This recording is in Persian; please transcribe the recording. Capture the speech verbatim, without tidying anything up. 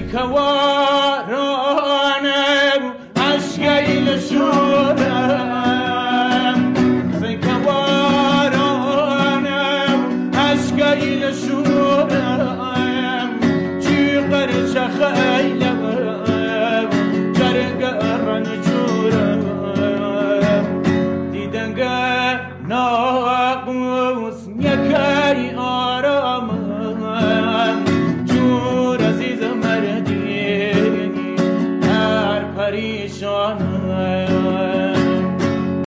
فكوارانم عشقی لشونم فكوارانم عشقی لشونم چی قرش خیلم جرگ رنجورم دیدنگه ناقوس یکی آرامم جور عزیز مردی هر پریشان